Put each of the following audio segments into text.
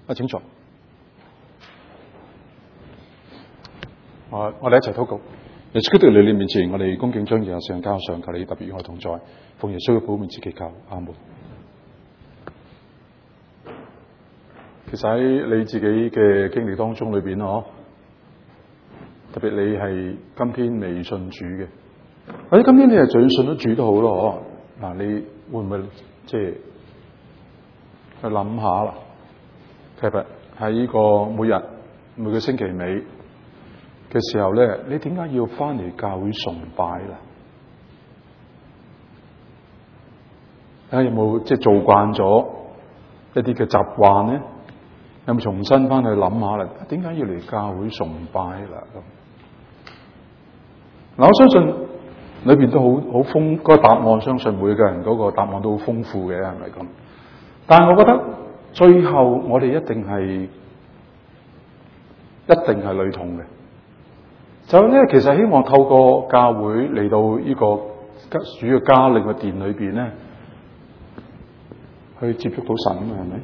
請坐。我哋一齊禱告。耶穌基督嚟你面前，我哋恭敬將以下事交上，求你特別與我同在，奉耶穌嘅寶名字祈求，阿門。其實喺你自己嘅經歷當中裏邊，特別你係今天未信主嘅，或者今天你係最信咗主都好咯，嗱，你會唔會即係去諗下啦？其實喺呢個每個星期尾嘅時候咧，你點解要翻嚟教會崇拜啦？有冇即係做慣咗一啲嘅習慣咧？有冇重新翻去諗下啦？點解要嚟教會崇拜啦？嗱，我相信裏邊都好豐嗰個答案，相信每個人嗰個答案都好豐富嘅，係咪咁？但係我覺得最後我哋一定係類同嘅。就咧，其實希望透過教會嚟到呢個主嘅家令嘅殿裏邊咧，去接觸到神啊，係咪？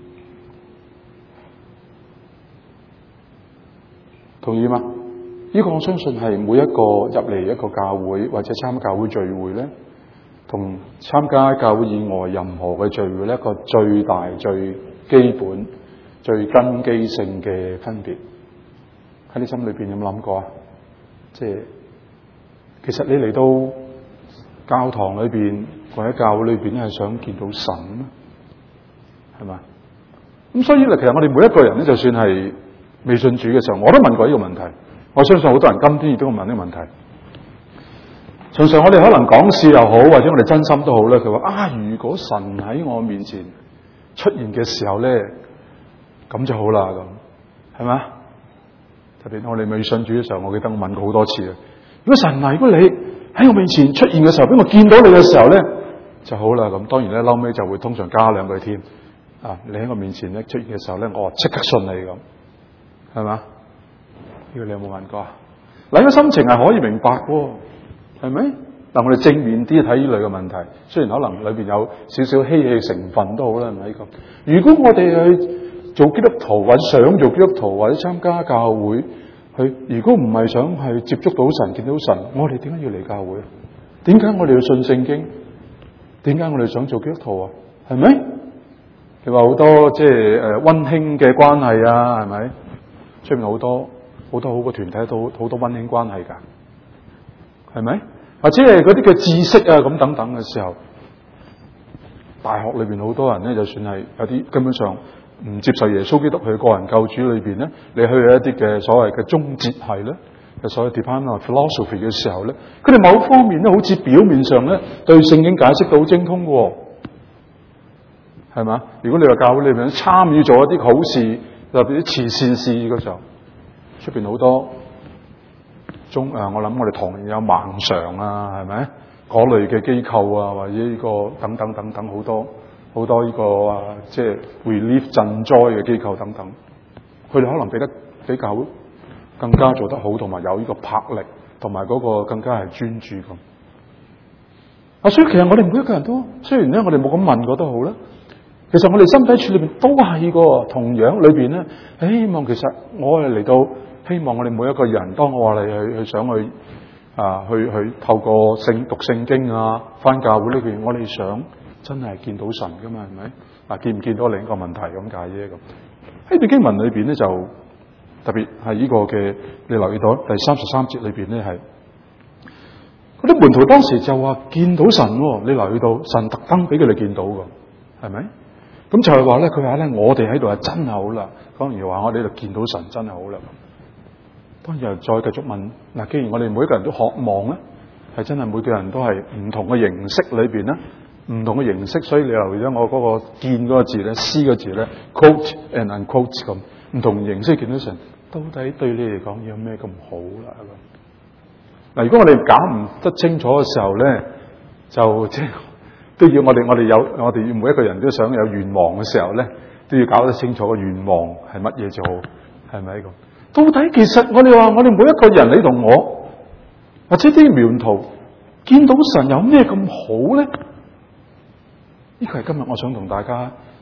同意嗎？呢個我相信係每一個入嚟一個教會或者參加教會聚會咧，同參加教會以外任何嘅聚會咧，一個最大、最基本、最根基性嘅分別。喺你心裏邊有冇諗過啊？即係其實你嚟到教堂裏邊或者教會裏邊係想見到神啊，係嘛？咁所以咧，其實我哋每一個人咧，就算係未信主嘅時候，我都問過呢個問題。我相信好多人今天亦都會問呢個問題。常常我哋可能講笑又好，或者我哋真心都好咧。佢話如果神喺我面前出現嘅時候咧，咁就好啦，咁係嘛？特別我哋未信主嘅時候，我記得我問過好多次啦。如果神如果你喺我面前出現嘅時候，俾我見到你嘅時候咧，就好啦。咁當然咧，後尾就會通常加兩句添。你喺我面前咧出現嘅時候咧，我即刻信你咁，係嘛？呢個你有冇問過啊？嗱，呢個心情係可以明白喎，係咪？嗱，我哋正面啲睇呢類嘅問題，雖然可能裏邊有少少嬉戲成分都好啦，係咪咁？如果我哋去做基督徒或者想做基督徒或者參加教會，如果唔係想去接觸到神、見到神，我哋點解要嚟教會？點解我哋要信聖經？點解我哋想做基督徒啊？係咪？你話好多即係溫馨嘅關係啊，係咪？出面好多好嘅團體都好多溫馨關係噶，係咪？或者係嗰啲嘅知識啊咁等等嘅時候，大學裏邊好多人咧，就算係有啲根本上唔接受耶穌基督佢個人救主裏邊咧，你去一啲嘅所謂嘅宗哲系咧，嘅所謂 Department of Philosophy 嘅時候咧，佢哋某方面咧，好似表面上咧對聖經解釋到好精通嘅，係嘛？如果你話教會裏邊參與咗一啲好事，特別啲慈善事嘅時候，出邊好多我諗我哋唐人有盲常啊，係咪？嗰類嘅機構啊，或者呢個等等好多呢個即係 relief 賑災嘅機構等等，佢哋可能比較更加做得好，同埋有呢個魄力，同埋嗰個更加係專注咁。所以其實我哋每一個人都，雖然咧我哋冇咁問過都好啦，其實我哋心底處裏邊都係個同樣裏邊咧，希望其實我哋嚟到，希望我哋每一個人，當我哋去想去去透過讀聖經啊，返教會呢邊，我哋想真係見到神噶嘛，係咪？見唔見到另一個問題咁解啫咁。喺段經文裏邊咧，就特別係呢個嘅，你留意到第33節裏邊咧係嗰啲門徒當時就話見到神喎，你留意到神特登俾佢哋見到㗎，係咪？咁就係話咧，佢話咧，我哋喺度係真係好啦。當然話我哋喺度見到神真係好啦。當然又再繼續問嗱，既然我哋每一個人都渴望咧，係真係每個人都係唔同嘅形式裏邊咧，唔同嘅形式，所以你留意咗我嗰個見嗰個字咧，C 個字咧 ，quote and unquote 咁，唔同形式見到神，到底對你嚟講有咩咁好啦？嗱，如果我哋搞唔得清楚嘅時候咧，就即係都要我哋每一個人都想有願望嘅時候咧，都要搞得清楚個願望係乜嘢就好，係咪咁？到底其實我哋話我哋每一個人，你同我或者啲門徒見到神有咩咁好咧？呢個係今日我想同大家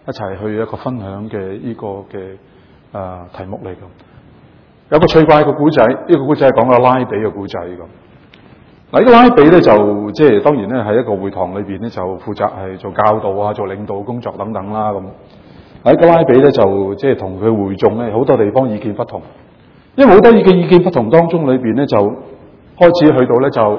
一齊去一個分享嘅呢個嘅題目嚟嘅。有個趣怪嘅古仔，呢個古仔係講個拉比嘅古仔咁。嗱，呢個拉比咧就即係當然咧喺一個會堂裏邊咧就負責係做教導啊、做領導工作等等啦咁。喺個拉比咧就即係同佢會眾咧好多地方意見不同，因為好多意見不同當中裏邊咧就開始去到咧就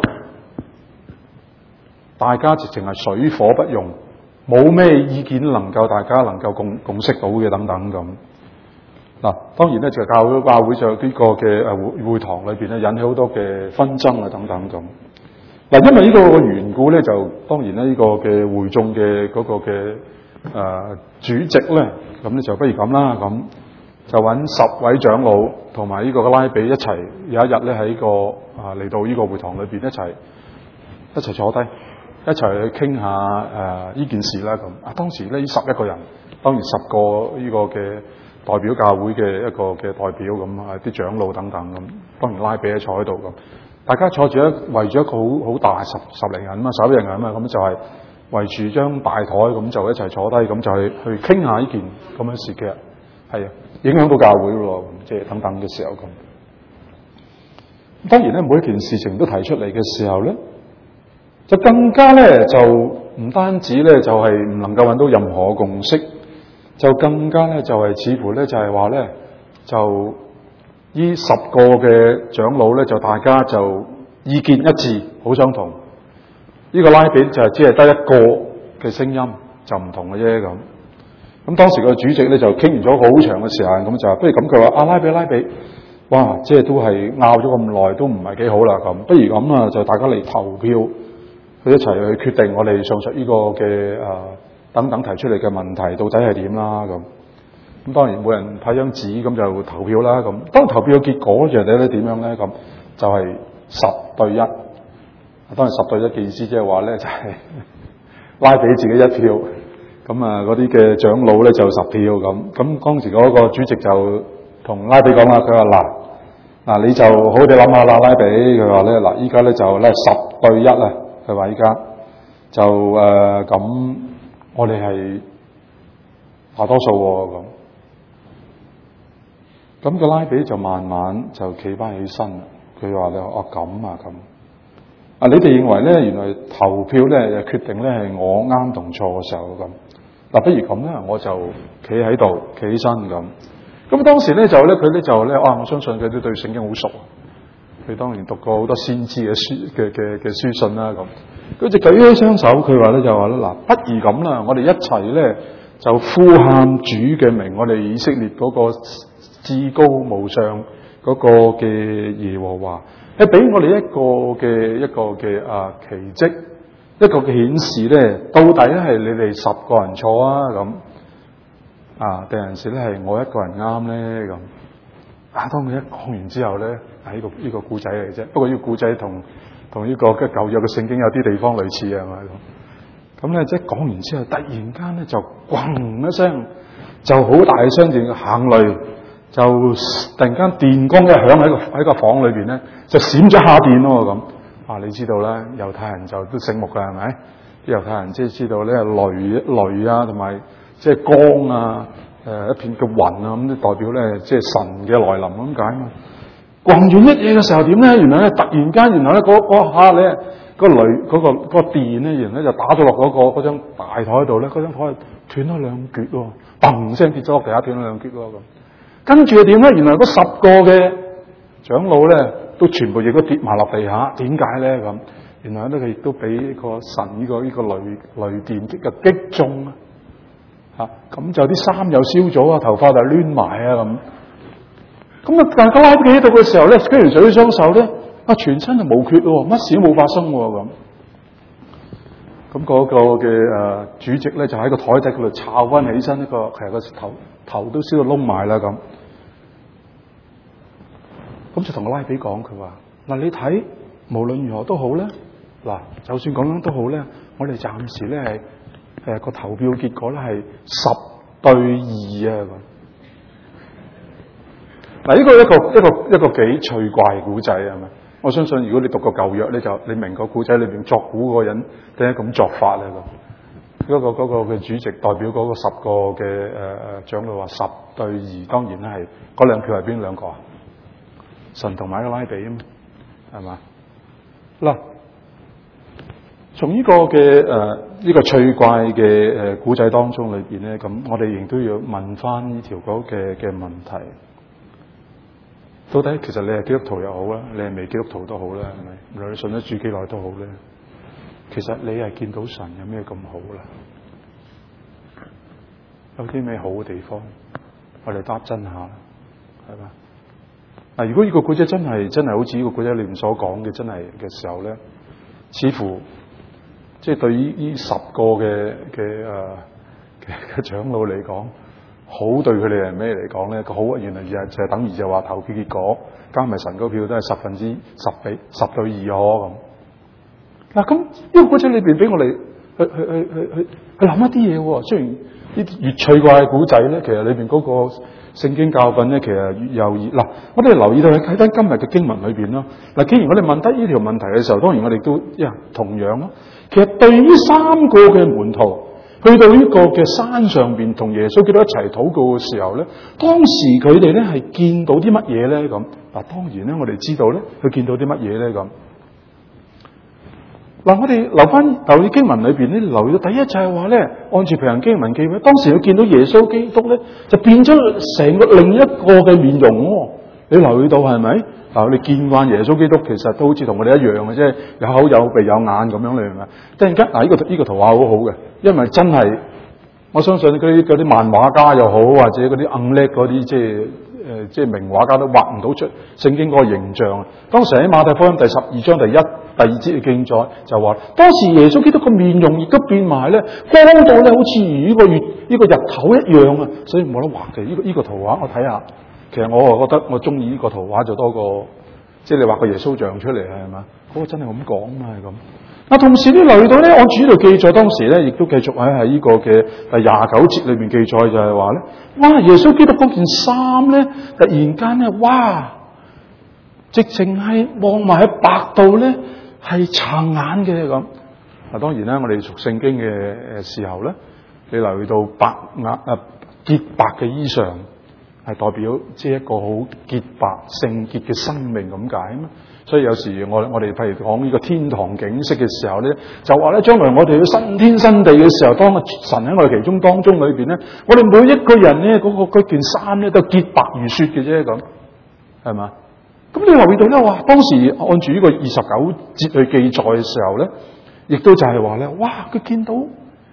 大家直情係水火不容，冇咩意見大家能夠共識到嘅等等咁。嗱，當然咧就教會就呢個嘅會堂裏邊咧引起好多嘅紛爭啊等等咁。嗱，因為呢個嘅緣故咧，就當然咧呢個嘅會眾嘅嗰個嘅主席咧，咁咧就不如咁啦，咁就揾10位長老同埋呢個拉比一齊有一日咧喺個嚟到呢個會堂裏邊一齊坐低，一齊去傾下呢件事啦咁。當時呢11個人，當然10個呢個嘅代表教會嘅一個嘅代表咁啲長老等等咁，當然拉比咧坐喺度咁，大家坐住圍住一個好大十零人啊嘛，11人啊嘛，咁就係圍住張大台咁就一齊坐低，咁就係去傾下呢件咁樣事嘅，係影響到教會咯，即係等等嘅時候咁。當然咧，每一件事情都提出嚟嘅時候咧，就更加咧就唔單止咧就係唔能夠揾到任何共識。就更加咧，就係似乎咧，就係話咧，就呢10個嘅長老咧，就大家就意見一致，好相同。呢個拉比就只係得一個嘅聲音，就唔同嘅啫咁。咁當時個主席咧就傾完咗好長嘅時間，咁就不如咁，佢話拉比，哇，即係都係拗咗咁耐，都唔係幾好啦咁。不如咁啊，就大家嚟投票，去一齊去決定我哋上述呢個嘅等等提出嚟嘅問題到底係點啦咁。咁當然每人派張紙咁就投票啦咁。當投票嘅結果就係咧點樣咧咁，就係10對1。當然10對1嘅意思即係話咧就係拉比自己1票，咁嗰啲嘅長老咧就10票咁。咁當時嗰個主席就同拉比講啦，佢話嗱你就好好地諗下啦，拉比，佢話咧嗱依家咧就咧10對1啊，佢話依家就咁。我哋係大多數喎咁個拉比就慢慢就企翻起身啦。佢話咧咁你哋認為咧原來投票咧決定咧係我啱同錯嘅時候咁。嗱，不如咁咧，我就企喺度企起身咁。咁當時咧佢咧就我相信佢都對聖經好熟。佢當年讀過好多先知嘅書信啦咁。佢就舉起雙手，佢話咧嗱，不如咁啦，我哋一齊咧就呼喊主嘅名，我哋以色列嗰個至高無上嗰個嘅耶和華，係俾我哋一個嘅奇蹟，一個嘅顯示咧，到底係你哋10個人錯啊咁定還是咧係我一個人啱咧咁。當佢一講完之後咧，呢個故仔嚟啫。不過呢個故仔同呢個嘅舊約嘅聖經有啲地方類似啊，係咪咁咧？即係講完之後，突然間咧就咣一聲，就好大聲電行雷，就突然間電光一響喺個房裏邊咧，就閃咗下電咯咁。你知道啦，猶太人就都醒目㗎，係咪？啲猶太人即係知道咧雷啊，同埋即係光啊，一片嘅雲啊，咁代表咧即係神嘅來臨咁解嘛。逛完一嘢嘅時候點咧？原來咧突然間，原來咧嗰下咧個雷嗰個電咧，原來咧就打咗落嗰張大台度咧，嗰張台斷咗2橛喎，砰聲跌咗落地下，斷咗2橛喎咁。跟住係點咧？原來嗰10個嘅長老咧都全部亦都跌埋落地下，點解咧咁？原來咧佢亦都俾個神呢個雷電嘅擊中啊！咁就啲衫又燒咗啊，頭髮就攣埋啊咁。但係個拉比喺度嘅時候咧，舉完水雙手咧，全身就冇缺喎，乜事都冇發生喎咁。嗰個嘅主席咧就喺個台底嗰度抄翻起身，其實個頭都燒到窿埋啦咁。咁就同個拉比講，佢話你睇無論如何都好咧，就算咁樣都好咧，我哋暫時咧係個投票結果咧係10對2啊咁。呢個一個幾趣怪嘅古仔係咪？我相信如果你讀過舊約咧，你明個古仔裏邊作古嗰個人點解咁作法咧咁。 嗰個嘅主席代表嗰個10個嘅長老話10對2，當然係嗰兩票係邊兩個啊？神同埋一個拉比啊嘛，係嘛？嗱，從呢個嘅呢個趣怪嘅古仔當中裏邊咧，咁我哋亦都要問翻呢條嗰嘅問題。到底其實你係基督徒又好啦，你係未基督徒都好啦，係咪？無論你信得住幾耐都好咧，其實你係見到神有咩咁好啦？有啲咩好嘅地方，我哋答真下啦，係嘛？嗱，如果呢個古仔真係好似呢個古仔裏面所講嘅真係嘅時候咧，似乎即係對於呢10個嘅長老嚟講，好對佢哋係咩嚟講咧？個好原來就係等於就話投票結果加埋神嗰票都係10對2咁。嗱，咁呢個古仔裏邊俾我哋去諗一啲嘢喎。雖然呢啲越趣怪嘅古仔咧，其實裏邊嗰個聖經教訓咧，其實越有意。嗱，我哋留意到睇翻今日嘅經文裏邊咯。嗱，既然我哋問得呢條問題嘅時候，當然我哋都同樣咯。其實對於3個嘅門徒去到呢個嘅山上邊同耶穌基督一齊禱告嘅時候咧，當時佢哋咧係見到啲乜嘢咧？咁嗱，當然咧我哋知道咧，佢見到啲乜嘢咧？咁嗱，我哋留意經文裏邊咧，留意到第一就係話咧，按住平行經文記載，當時佢見到耶穌基督咧，就變咗成個另一個嘅面容喎。你留意到係咪？嗱，你見慣耶穌基督，其實都好似同我哋一樣嘅啫，有口有鼻有眼咁樣，你明唔明？突然間嗱，呢個圖畫好好嘅，因為真係我相信嗰啲漫畫家又好，或者嗰啲硬叻嗰啲即係名畫家都畫唔到出聖經嗰個形象。當時喺馬太福音第12章第2節嘅記載就話，當時耶穌基督個面容亦都變埋咧，光到咧好似如呢個日頭一樣啊！所以冇得畫嘅呢個圖畫，我睇下。其實我覺得我中意呢個圖畫就多過即係你畫個耶穌像出嚟係嘛？嗰個真係咁講嘛係咁。嗱，同時咧留意到咧，按住呢度記載，當時咧亦都繼續喺呢個嘅第29節裏邊記載就係話咧，哇！耶穌基督嗰件衫咧，突然間咧，哇！直情係望埋喺白度咧，係撐眼嘅咁。嗱，當然啦，我哋讀聖經嘅時候咧，你留意到潔白嘅衣裳係代表即係一個好潔白聖潔嘅生命咁解啊嘛。所以有時我哋譬如講呢個天堂景色嘅時候咧，就話咧將來我哋去新天新地嘅時候，當神喺我哋其中當中裏邊咧，我哋每一個人咧嗰件衫咧都潔白如雪嘅啫咁，係嘛？咁你留意到咧，哇！當時按住呢個29節去記載嘅時候咧，亦都就係話咧，哇！佢見到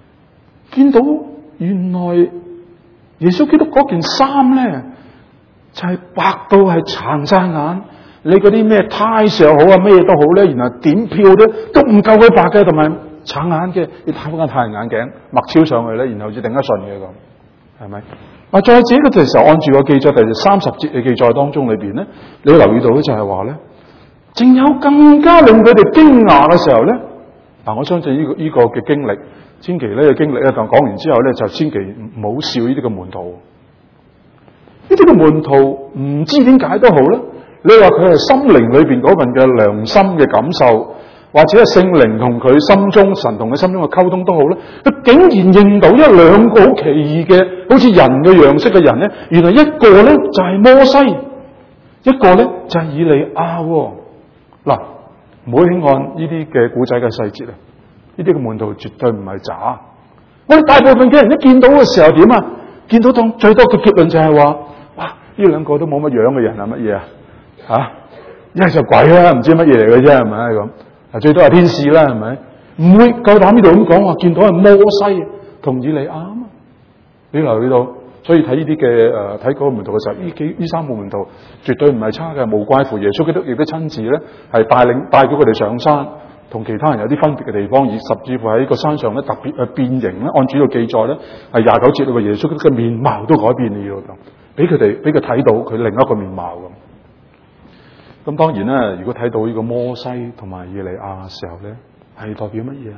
原來耶穌基督嗰件衫咧就係白到係撐晒眼。你嗰啲咩呔又好啊，咩都好咧，然後點票咧都唔夠佢白嘅，同埋撐眼嘅，你戴翻個太陽眼鏡，墨超上去咧，然後至頂得順嘅咁，係咪？啊，再者嘅時候，按住個記載第30節嘅記載當中裏邊咧，你留意到咧就係話咧，仲有更加令佢哋驚訝嘅時候咧，嗱，我相信呢個嘅經歷，千祈呢個經歷咧，當講完之後咧，就千祈唔好笑呢啲嘅門徒，呢啲嘅門徒唔知點解都好啦。你話佢係心靈裏邊嗰份嘅良心嘅感受，或者係聖靈同佢心中神同佢心中嘅溝通都好咧，佢竟然認到1、2個好奇異嘅，好似人嘅樣式嘅人咧，原來一個咧就係摩西，一個咧就係以利亞。嗱，唔好輕看呢啲嘅古仔嘅細節啊！呢啲嘅門徒絕對唔係渣。我哋大部分嘅人一見到嘅時候點啊？見到當最多嘅結論就係話，哇！呢2個都冇乜樣嘅人係乜嘢啊？一係就鬼啦，唔知乜嘢嚟嘅啫，係咪咁？最多係天使啦，係咪？唔會夠膽呢度咁講話，見到係摩西同以利亞啊嘛。你留意到，所以睇呢啲嘅睇嗰個門徒嘅時候，呢3個門徒絕對唔係差嘅，無怪乎耶穌基督亦都親自咧係帶咗佢哋上山，同其他人有啲分別嘅地方，而甚至乎喺個山上咧特別變形咧。按主要記載咧係29節，個耶穌基督嘅面貌都改變了咁，俾佢睇到佢另一個面貌咁。咁當然啦，如果睇到呢個摩西同埋以利亞嘅時候咧，係代表乜嘢啊？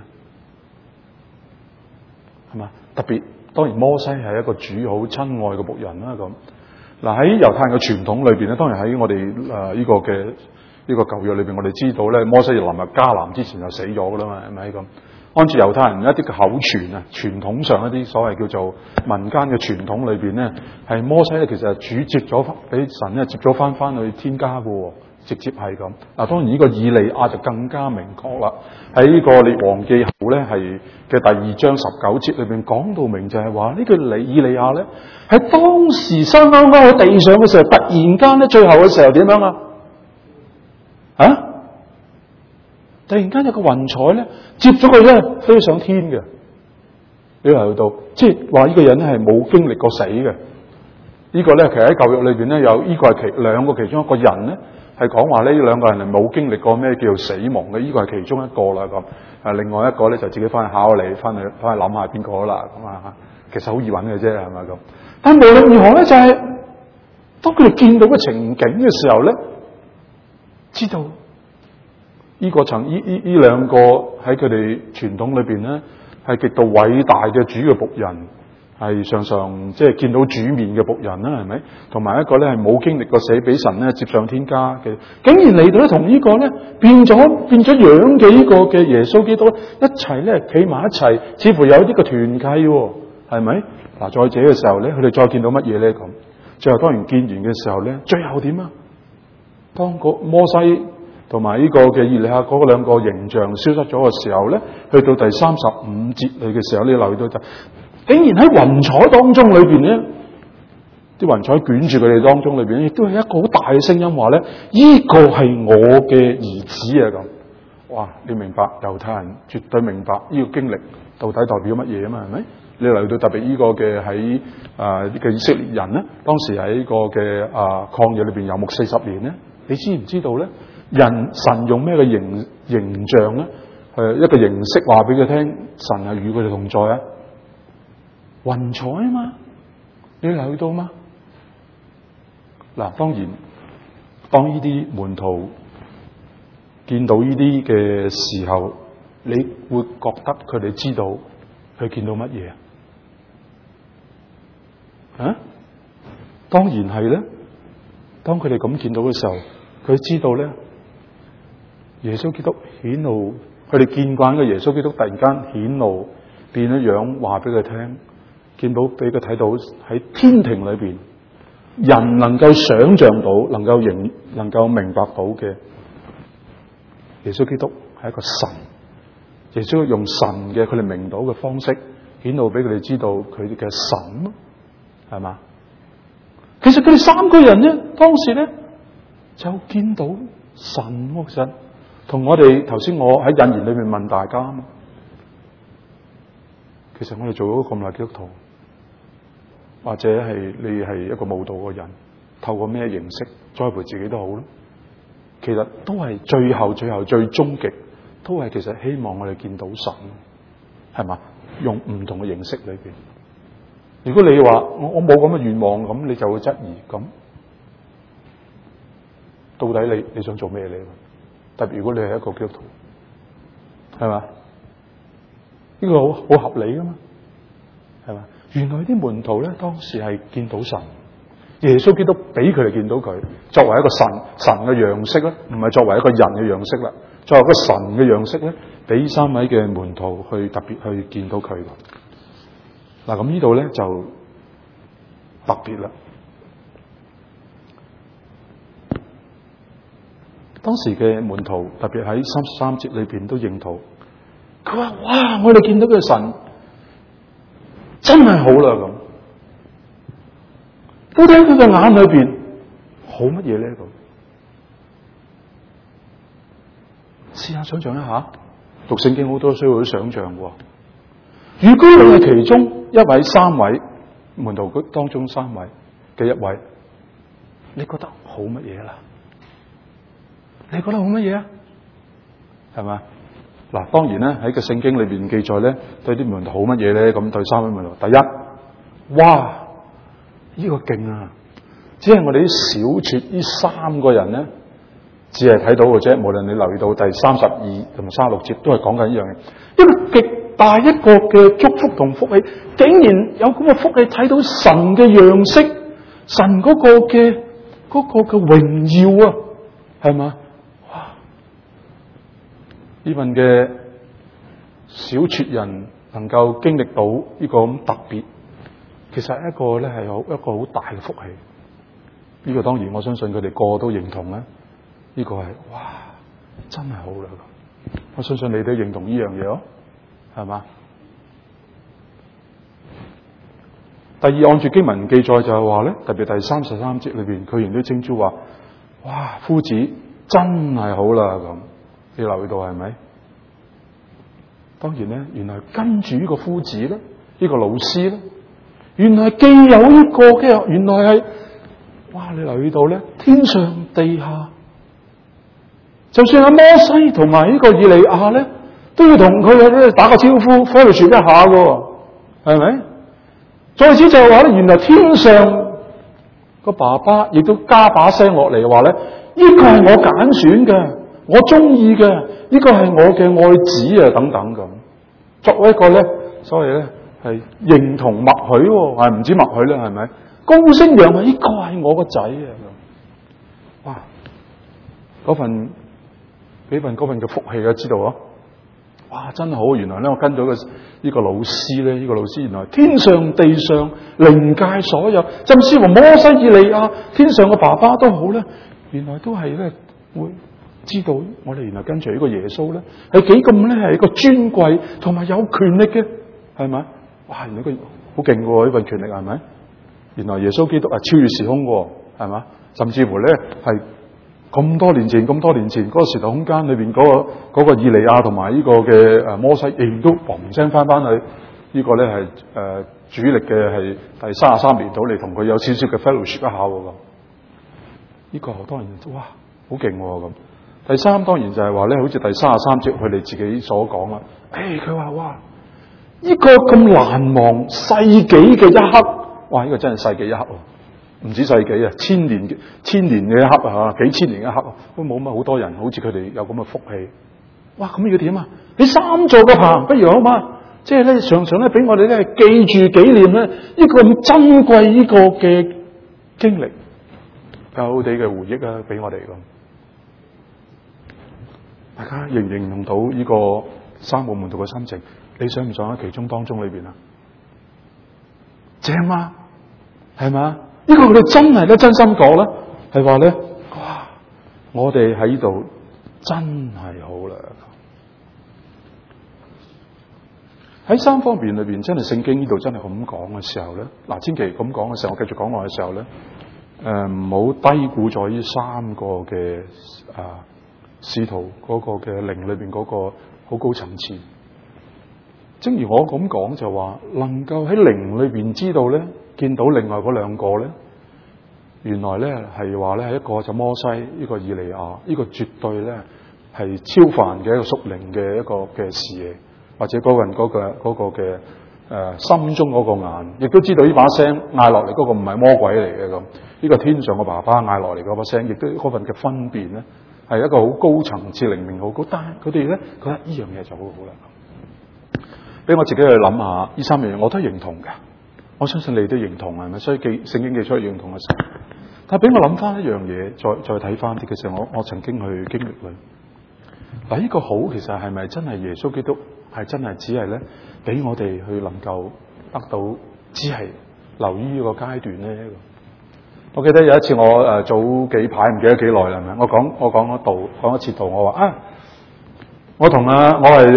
係嘛？特別當然摩西係一個主好親愛嘅僕人啦。咁嗱，喺猶太人嘅傳統裏邊咧，當然喺我哋呢個嘅呢個舊約裏邊，我哋知道咧，摩西就臨入迦南之前就死咗噶啦嘛，係咪咁？ 按照猶太人一啲嘅口傳啊，傳統上一啲所謂叫做民間嘅傳統裏邊咧，係摩西咧其實係主接咗俾神咧接咗翻去天家嘅，直接係咁。嗱，當然呢個以利亞就更加明確啦。喺呢個列王記後咧係嘅第2章19節裏邊講到明就係話呢個以利亞咧喺當時生勾勾喺地上嘅時候，突然間咧最後嘅時候點樣啊？突然間有個雲彩咧接咗佢咧飛上天嘅，你留意到，即係話呢個人咧係冇經歷過死嘅。呢個咧其實喺舊約裏邊咧有呢個係兩個其中一個人咧係講話呢兩個人係冇經歷過咩叫做死亡嘅，呢個係其中一個啦咁。另外一個咧就自己翻去考你，翻去諗下邊個啦咁啊。其實好易揾嘅啫，係咪咁？但無論如何咧，就係當佢哋見到嘅情景嘅時候咧，知道。呢兩個喺佢哋傳統裏邊咧，係極度偉大嘅主嘅僕人，係常常即係見到主面嘅僕人啦，係咪？同埋一個咧係冇經歷過死，俾神咧接上天家嘅，竟然嚟到咧同呢個咧變咗樣嘅呢個嘅耶穌基督一齊咧企埋一齊，似乎有啲個團契，係咪？嗱，再者嘅時候咧，佢哋再見到乜嘢咧咁？最後當然見完嘅時候咧，最後點啊？當個摩西同埋呢個嘅以利亞嗰兩個形象消失咗嘅時候咧，去到第35節嚟嘅時候，你留意到就竟然喺雲彩當中裏邊咧，啲雲彩捲住佢哋當中裏邊，亦都係一個好大嘅聲音話咧：呢個係我嘅兒子啊！咁，哇！你明白猶太人絕對明白呢個經歷到底代表乜嘢啊嘛？係咪？你留意到特別呢個嘅喺呢個以色列人咧，當時喺呢個嘅曠野裏邊遊牧40年咧，你知唔知道咧？神用咩嘅形象咧？一個形式話俾佢聽，神係與佢哋同在啊！雲彩啊嘛，你留意到嗎？嗱，當然，當呢啲門徒見到呢啲嘅時候，你會覺得佢哋知道佢見到乜嘢啊？當然係咧。當佢哋咁見到嘅時候，佢知道咧。耶穌基督顯露，佢哋見慣嘅耶穌基督突然間顯露變咗樣，話俾佢聽，見到俾佢睇到喺天庭裏邊，人能夠想象到、能夠明白到嘅耶穌基督係一個神。耶穌用神嘅佢哋明到嘅方式顯露俾佢哋知道佢哋嘅神咯，係嘛？其實佢哋3個人咧，當時咧就見到神喎，其實。同我哋頭先我喺引言裏面問大家啊嘛，其實我哋做咗咁耐基督徒，或者係你係一個慕道嘅人，透過咩形式栽培自己都好咯，其實都係最後最終極，都係其實希望我哋見到神，係嘛？用唔同嘅形式裏邊。如果你話我冇咁嘅願望，咁你就會質疑，咁到底你想做咩咧？特別如果你係一個基督徒，係嘛？呢個好合理噶嘛，係嘛？原來啲門徒咧當時係見到神，耶穌基督俾佢哋見到佢，作為一個神嘅樣式咧，唔係作為一個人嘅樣式啦，作為一個神嘅樣式咧，俾3位嘅門徒去特別去見到佢。嗱，咁呢度咧就特別啦。當時嘅門徒特別喺33節裏邊都認同，佢話：哇！我哋見到嘅神真係好啦咁。到底喺佢嘅眼裏邊好乜嘢咧？咁試下想象一下，讀聖經好多需要去想象喎。如果你係其中一位3位門徒當中3位嘅一位，你覺得好乜嘢啦？你覺得好乜嘢啊？係嘛？嗱，當然咧喺個聖經裏邊記載咧，對啲門徒好乜嘢咧？咁對3位門徒，第一，哇！呢個勁啊！只係我哋啲小撮呢3個人咧，只係睇到嘅啫。無論你留意到第32同埋36節，都係講緊一樣嘢。因為極大一個嘅祝福同福氣，竟然有咁嘅福氣睇到神嘅樣式，神嗰個嘅榮耀啊，係嘛？呢份嘅小撮人能夠經歷到呢個咁特別，其實一個咧係有一個好大嘅福氣。呢個當然我相信佢哋個個都認同咧。呢個係哇，真係好啦！我相信你都認同呢樣嘢咯，係嘛？第二，按住經文記載就係話咧，特別第33節裏邊，佢仍都稱呼話：哇，夫子真係好啦！咁你留意到係咪？當然咧，原來跟住呢個夫子咧，呢個老師咧，原來既有一個嘅，原來係哇！你留意到咧，天上地下，就算阿摩西同埋呢個以利亞咧，都要同佢咧打個招呼 fellowship 一下嘅，係咪？再次就係話咧，原來天上個爸爸亦都加把聲落嚟話咧，呢個係我揀選嘅，我中意嘅，呢個係我嘅愛子啊，等等咁。作為一個咧，所謂咧係認同默許，係唔止默許咧，係咪？高聲揚話呢個係我個仔啊！哇，嗰份嘅福氣啊，知道啊？哇，真好！原來咧，我跟咗呢個老師咧，呢個老師原來天上地上靈界所有，甚至乎摩西以利亞天上嘅爸爸都好咧，原來都係咧會知道我哋原來跟隨呢個耶穌咧係幾咁咧係一個尊貴同埋有權力嘅，係咪？哇！原來佢好勁嘅呢份權力係咪？原來耶穌基督係超越時空嘅，係嘛？甚至乎咧係咁多年前嗰個時代空間裏邊嗰個以利亞同埋呢個嘅摩西，亦都砰聲翻去呢個咧係主力嘅係第33年度嚟同佢有少少嘅 fellowship 一下喎咁。呢個好多人哇好勁咁。第三當然就係話咧，好似第33節佢哋自己所講啦。佢話哇呢個咁難忘世紀嘅一刻，哇！呢個真係世紀一刻喎，唔止世紀啊，千年嘅一刻啊，幾千年嘅一刻都冇乜好多人好似佢哋有咁嘅福氣。哇！咁要點啊？你3座嘅棚不如好嘛？即係咧常常咧俾我哋咧記住紀念咧呢個咁珍貴呢個嘅經歷，有好地嘅回憶啊，俾我哋咁。大家認唔認同到呢個三個門徒嘅心情？你想唔想喺其中當中裏邊啊？正嗎？係嘛？呢個我哋真係咧真心講啦，係話咧，哇！我哋喺度真係好啦。喺三方面裏邊，真係聖經呢度真係咁講嘅時候咧，嗱，千祈咁講嘅時候，我繼續講落嘅時候咧，唔好低估咗呢3個嘅使徒嗰個嘅靈裏邊嗰個好高層次。正如我咁講就話，能夠喺靈裏邊知道咧，見到另外嗰2個咧，原來咧係話咧係一個就摩西，呢個以利亞，呢個絕對咧係超凡嘅一個屬靈嘅一個嘅視野，或者嗰個人嗰個嘅心中嗰個眼，亦都知道呢把聲嗌落嚟嗰個唔係魔鬼嚟嘅咁，呢個天上嘅爸爸嗌落嚟嗰把聲，亦都嗰份嘅分辨咧係一個好高層次靈命好高，但係佢哋咧覺得呢樣嘢就好好啦。俾我自己去諗下，呢3樣嘢我都認同嘅，我相信你都認同係咪？所以聖經記出嚟認同嘅時候，但係俾我諗翻一樣嘢，再睇翻啲嘅時候，我曾經去經歷佢。嗱，呢個好其實係咪真係耶穌基督係真係只係咧俾我哋去能夠得到，只係留於呢個階段咧？我記得有一次我早幾排唔記得幾耐啦，係咪？我講一次道，我話我係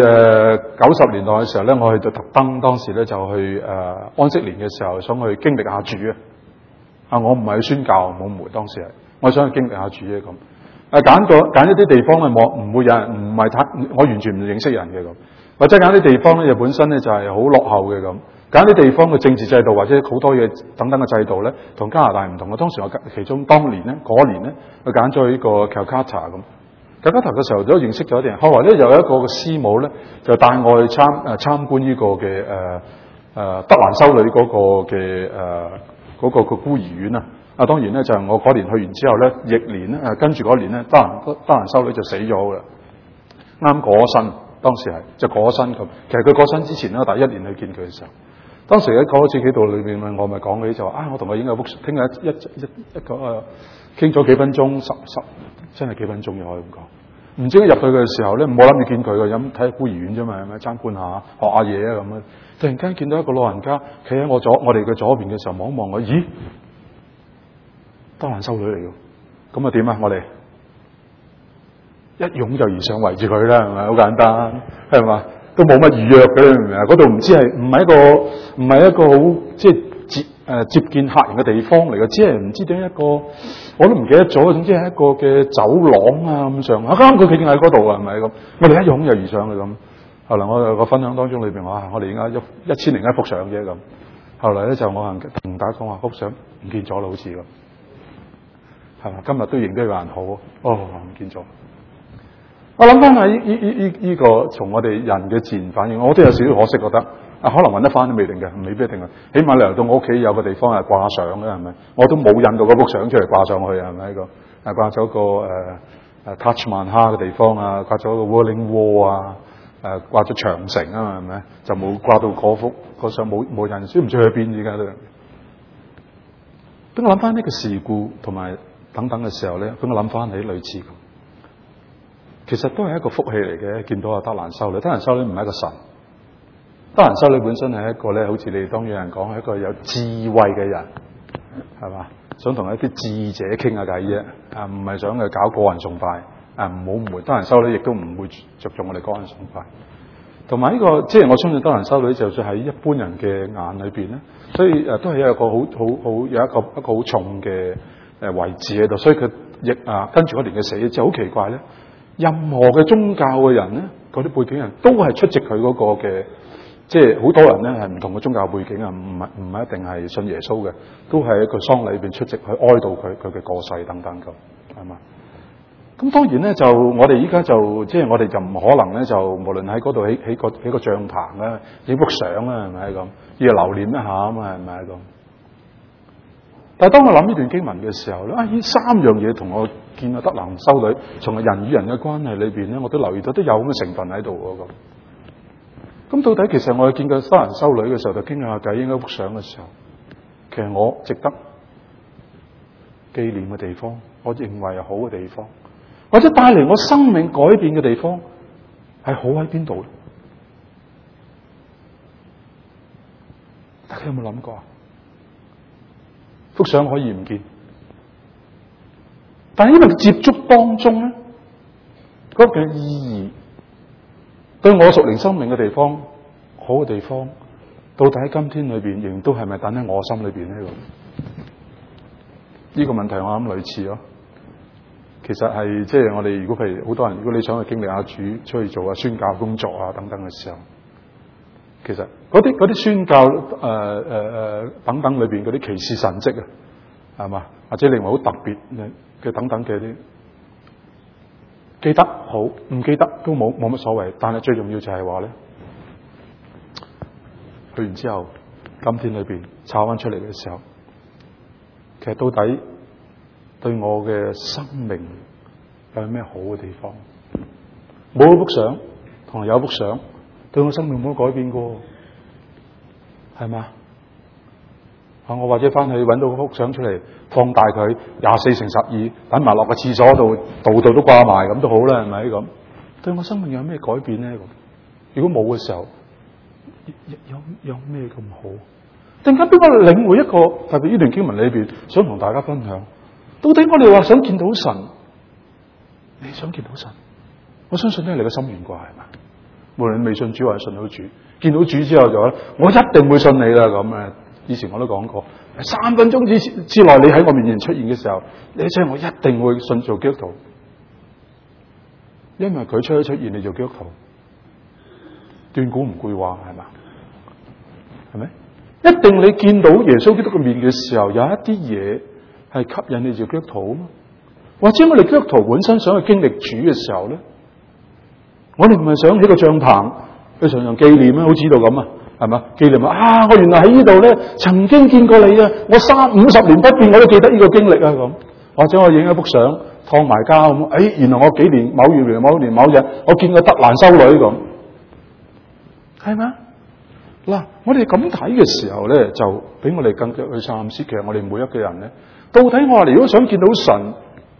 90年代嘅時候咧，我去就特登當時咧就去安息年嘅時候，想去經歷下主啊！我唔係去宣教，冇誤會，當時係我想去經歷下主嘅咁。揀一啲地方咧，我唔會有人唔係太，我完全唔認識人嘅咁，或者揀啲地方咧，就本身咧就係好落後嘅咁。揀啲地方嘅政治制度或者好多嘢等等嘅制度咧，同加拿大唔同嘅。當時我當年咧，我揀咗呢個 Calcutta 咁。Calcutta 嘅時候都認識咗啲人，後來咧又有一個嘅師母咧，就帶我去參觀呢個嘅德蘭修女嗰個嘅嗰個孤兒院啊！當然咧就係我嗰年去完之後咧，翌年咧跟住嗰年咧，德蘭修女就死咗㗎啦，啱過咗身，當時係就過咗身咁。其實佢過身之前咧，我第1年去見佢嘅時候，當時喺嗰個自己度裏邊，我咪講起就話我同佢影個幅，聽日一個傾咗幾分鐘，真係幾分鐘嘅可以咁講。 唔知佢入去嘅時候咧，唔好諗住見佢嘅，咁睇下孤兒院啫嘛，係咪參觀下學下嘢啊咁啊？突然間見到一個老人家企喺我哋嘅左邊嘅時候，望一望我，咦，德蘭修女嚟嘅，咁啊點啊？我哋一擁就而上圍住佢啦，係咪？好簡單，係嘛？都冇乜預約嘅，你明唔明啊？嗰度唔係一個好即係接見客人嘅地方嚟嘅，只係唔知點一個我都唔記得咗，總之係一個嘅走廊啊咁上。啱佢企定喺嗰度啊，係咪咁？我哋一擁就而上去咁。後來我有個分享當中裏邊話，我哋而家1001幅相啫咁。後來咧就我同大家講話幅相唔見咗啦，好似咁，係嘛？今日都認得有人好，唔見咗。我諗翻下呢個從我哋人嘅自然反應，我都有少少可惜，覺得可能揾得翻都未定嘅，未必一定嘅。起碼你嚟到我屋企有個地方係掛相嘅，係咪？我都冇印到嗰幅相出嚟掛上去，係咪？掛咗個Taj Mahal 嘅地方啊，掛咗個 Wailing Wall 啊，掛咗長城啊嘛，係咪？就冇掛到嗰幅個相，冇印，知唔知去邊？而家都。當我諗翻呢個事故同埋等等嘅時候咧，當我諗翻起類似咁。其實都係一個福氣嚟嘅，見到阿德蘭修女。德蘭修女唔係一個神，德蘭修女本身係一個咧，好似你哋當有人講係一個有智慧嘅人，係嘛？想同一啲智者傾下偈啫，唔係想去搞個人崇拜，唔好誤會。德蘭修女亦都唔會着重我哋個人崇拜。同埋呢個，即係我相信德蘭修女，就算喺一般人嘅眼裏邊咧，所以都係有一個有一個好重嘅位置喺度。所以佢亦跟住嗰年嘅死，就好奇怪咧。任何嘅宗教嘅人咧，嗰啲背景人都係出席佢嗰個嘅，即係好多人咧係唔同嘅宗教背景啊，唔係一定係信耶穌嘅，都係一個喪禮裏邊出席去哀悼佢嘅過世等等咁，係嘛？咁當然咧，就我哋依家就即係我哋就唔可能咧，就無論喺嗰度起個帳棚啦，影幅相啦，係咪咁？要留念一下啊嘛，係咪咁？但係當我諗呢段經文嘅時候咧，呢3樣嘢同我見到德蘭修女從人與人嘅關係裏邊咧，我都留意到都有咁嘅成分喺度喎咁。咁到底其實我見過德蘭修女嘅時候，就傾下偈，影一幅相嘅時候，其實我值得紀念嘅地方，我認為係好嘅地方，或者帶嚟我生命改變嘅地方，係好喺邊度咧？大家有冇諗過啊？幅相可以唔見，但係因為接觸當中咧，嗰個意義對我屬靈生命嘅地方，好嘅地方，到底喺今天裏邊仍然都係咪等喺我心裏邊呢？呢個問題我諗類似咯。其實係即係我哋如果譬如好多人，如果你想去經歷下主，出去做下宣教工作啊等等嘅時候，其實嗰啲宣教等等裏邊嗰啲奇事神蹟啊，係嘛？或者另外好特別嘅等等嘅啲，記得好，唔記得都冇乜所謂。但係最重要就係話咧，去完之後，今天裏邊抄翻出嚟嘅時候，其實到底對我嘅生命有咩好嘅地方？冇一幅相同有一幅相，對我生命冇改變過，係嘛？我或者翻去揾到幅相出嚟，放大佢24×12，等埋落個廁所度，度都掛埋咁都好啦，係咪咁？對我生命有咩改變咧？如果冇嘅時候，有咩咁好？突然間俾我領會一個，特別呢段經文裏邊，想同大家分享，到底我哋話想見到神，你想見到神？我相信都係你嘅心願啩，係嘛？無論你未信主或者信到主，見到主之後就話，我一定會信你啦咁啊！以前我都講過，3分鐘之內你喺我面前出現嘅時候，你即係我一定會信做基督徒，因為佢出現你做基督徒，斷估唔攰話係嘛？係咪？一定你見到耶穌基督嘅面嘅時候，有一啲嘢係吸引你做基督徒啊嘛？或者我哋基督徒本身想去經歷主嘅時候咧，我哋唔係想起個帳篷去常常紀念啊，好似呢度咁啊，係嘛？紀念啊！我原來喺呢度咧，曾經見過你啊！我50年不變，我都記得呢個經歷啊咁。或者我影一幅相放埋家咁，原來我幾年某年某日，我見過德蘭修女咁，係咪？嗱，我哋咁睇嘅時候咧，就俾我哋更加去三思。其實我哋每一個人咧，到底我哋如果想見到神，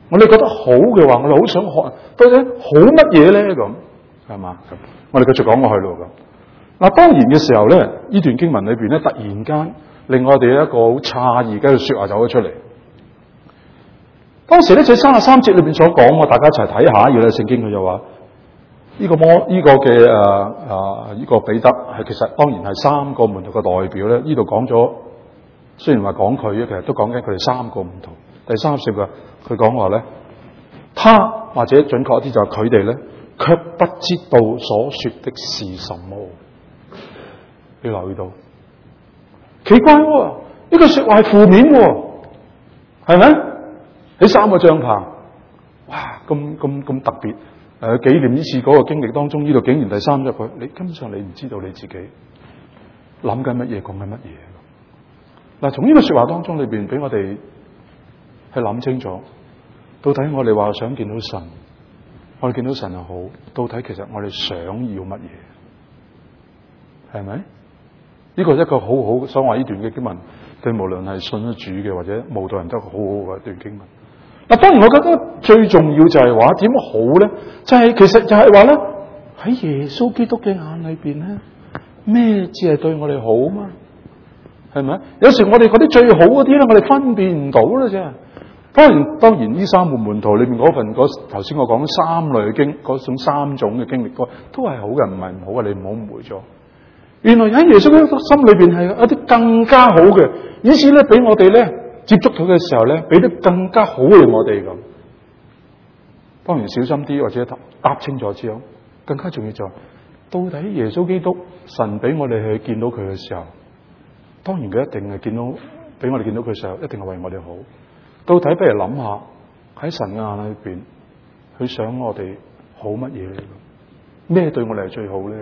我哋覺得好嘅話，我哋好想學，到底好乜嘢咧？咁係嘛？我哋繼續講落去咯。咁嗱，當然嘅時候咧，呢段經文裏邊咧，突然間令我哋一個好詫異嘅說話走咗出嚟。當時咧，喺33節裏邊所講，我大家一齊睇下，要睇聖經佢就話呢個嘅呢個彼得係其實當然係3個門徒嘅代表咧。呢度講咗，雖然話講佢，其實都講緊佢哋3個門徒。第30嘅佢講話咧，他或者準確一啲就係佢哋咧，卻不知道所說的是什麼。你留意到奇怪喎，呢句說話係負面喎，係咪？喺3個帳棚，哇，咁特別。紀念呢次嗰個經歷當中，呢度竟然第3日佢，你根本上你唔知道你自己諗緊乜嘢，講緊乜嘢。嗱，從呢個說話當中裏邊，俾我哋去諗清楚，到底我哋話想見到神，我哋見到神又好，到底其實我哋想要乜嘢？係咪？呢個係一個好好所謂呢段嘅經文，對無論係信咗主嘅或者無道人都好好嘅一段經文。嗱，當然我覺得最重要就係話點好咧，就係其實就係話咧，喺耶穌基督嘅眼裏邊咧，咩至係對我哋好嘛？係咪？有時我哋嗰啲最好嗰啲咧，我哋分辨唔到啦啫。當然呢3個門徒裏面嗰份頭先我講3類經嗰種3種嘅經歷，都係好嘅，唔係唔好嘅，你唔好誤會咗。原來喺耶穌基督心裏邊係一啲更加好嘅，以至咧俾我哋咧接觸佢嘅時候咧，俾得更加好嘅我哋咁。當然小心啲或者答清楚之後，更加重要就係到底耶穌基督神俾我哋去見到佢嘅時候，當然佢一定係見到俾我哋見到佢嘅時候，一定係為我哋好。到底不如諗下喺神嘅眼裏邊，佢想我哋好乜嘢咧？咩對我哋係最好咧？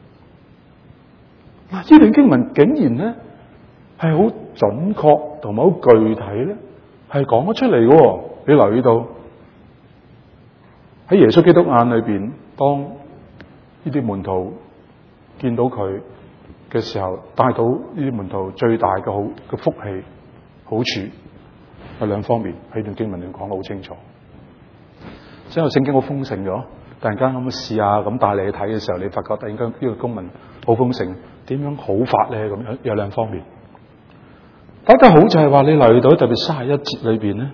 嗱，呢段經文竟然咧係好準確同埋好具體咧，係講咗出嚟嘅。你留意到喺耶穌基督眼裏邊，當呢啲門徒見到佢嘅時候，帶到呢啲門徒最大嘅好嘅福氣好處係2方面，喺段經文裏講得好清楚。之後聖經好豐盛咗，突然間咁試下咁帶你去睇嘅時候，你發覺突然間呢個經文好豐盛，點樣好法咧？咁樣有2方面。第一個好就係話你留意到特別31節裏邊咧，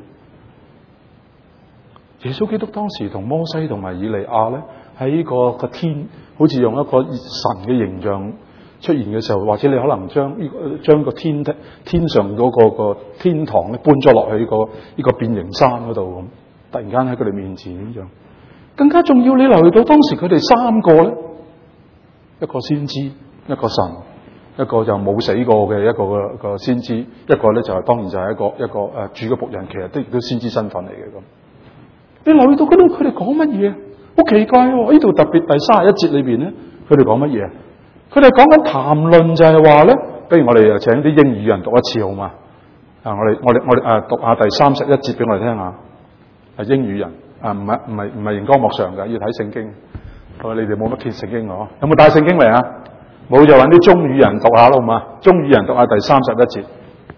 耶穌基督當時同摩西同埋以利亞咧喺個天，好似用一個神嘅形象出現嘅時候，或者你可能將個天上嗰個天堂咧搬咗落去呢個變形山嗰度咁，突然間喺佢哋面前咁樣。更加重要，你留意到當時佢哋3個咧，一個先知，一個神，一個就冇死過嘅一個先知，一個咧就係當然就係一個主嘅僕人，其實都先知身份嚟嘅咁。你留意到嗰度佢哋講乜嘢？好奇怪喎！呢度特別第31節裏邊咧，佢哋講乜嘢？佢哋講緊談論就係話咧，不如我哋請啲英語人讀一次好嘛？我哋讀下第31節俾我哋聽下。係英語人唔係熒光幕上嘅，要睇聖經。你哋冇乜揭聖經喎？有冇帶聖經嚟啊？冇就揾啲中語人讀下咯，好嘛？中語人讀下第31節。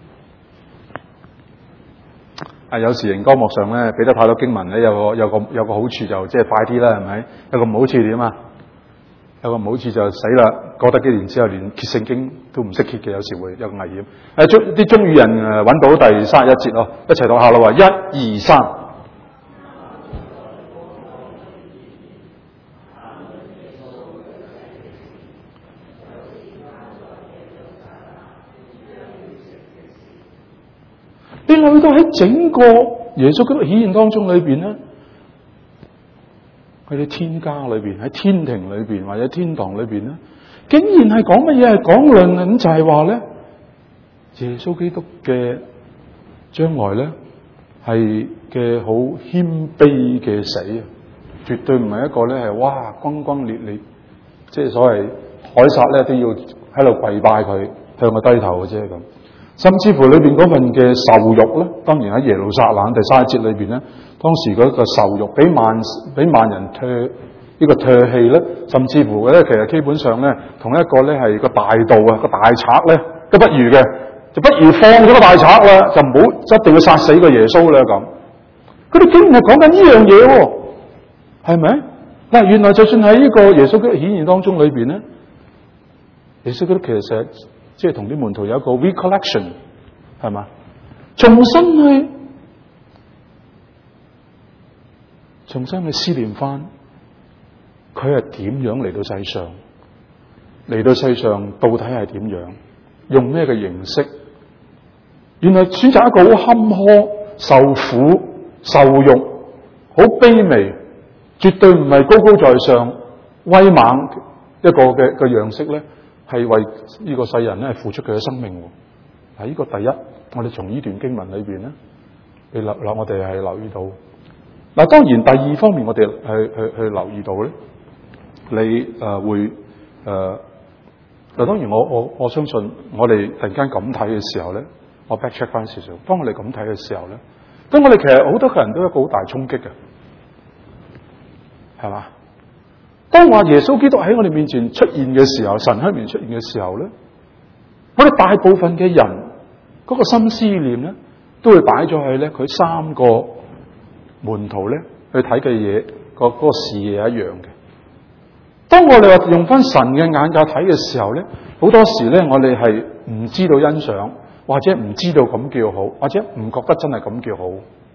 有時熒光幕上咧俾得太多經文咧，有個好處就即係快啲啦，係咪？有個唔好處點啊？有個唔好處就死啦！過得幾年之後，連揭聖經都唔識揭嘅，有時會有個危險。啲中語人揾到第31節咯，一齊讀下咯喎，1、2、3。你留意到喺整個耶穌基督顯現當中裏邊咧，佢哋天家裏邊，喺天庭裏邊或者天堂裏邊咧，竟然係講乜嘢？係講論咁就係話咧，耶穌基督嘅將來咧係嘅好謙卑嘅死啊，絕對唔係一個咧係哇轟轟烈烈，即係所謂凱撒咧都要喺度跪拜佢，向佢低頭嘅啫咁。甚至乎裏邊嗰份嘅受辱咧，當然喺耶路撒冷第31節裏邊咧，當時嗰個受辱俾萬人呢個唾棄咧，甚至乎咧其實基本上咧，同一個咧係個大盜啊，個大賊咧都不如嘅，就不如放咗個大賊啦，就唔好一定要殺死個耶穌啦咁。 佢哋竟然係講緊呢樣嘢，係咪？嗱，原來就算喺呢個耶穌基督顯現當中裏邊咧，耶穌基督其實即係同啲門徒有一個 recollection， 係嘛？重新去思念翻，佢係點樣嚟到世上？嚟到世上到底係點樣？用咩嘅形式？原來選擇一個好坎坷、受苦、受辱、好卑微，絕對唔係高高在上、威猛一個嘅樣式咧，係為呢個世人咧付出佢嘅生命。係呢個第一，我哋從呢段經文裏邊咧，我哋係留意到。嗱，當然第二方面我哋去留意到咧，你會嗱，當然我相信我哋突然間咁睇嘅時候咧，我 back check 翻少少。當我哋咁睇嘅時候咧，咁我哋其實好多個人都有一個好大衝擊嘅，係嘛？當話耶穌基督喺我哋面前出現嘅時候，神喺面前出現嘅時候咧，我哋大部分嘅人嗰個心思念咧，都會擺咗喺咧佢三個門徒咧去睇嘅嘢，嗰個視野一樣嘅。當我哋話用翻神嘅眼界睇嘅時候咧，好多時咧我哋係唔知道欣賞，或者唔知道咁叫好，或者唔覺得真係咁叫好，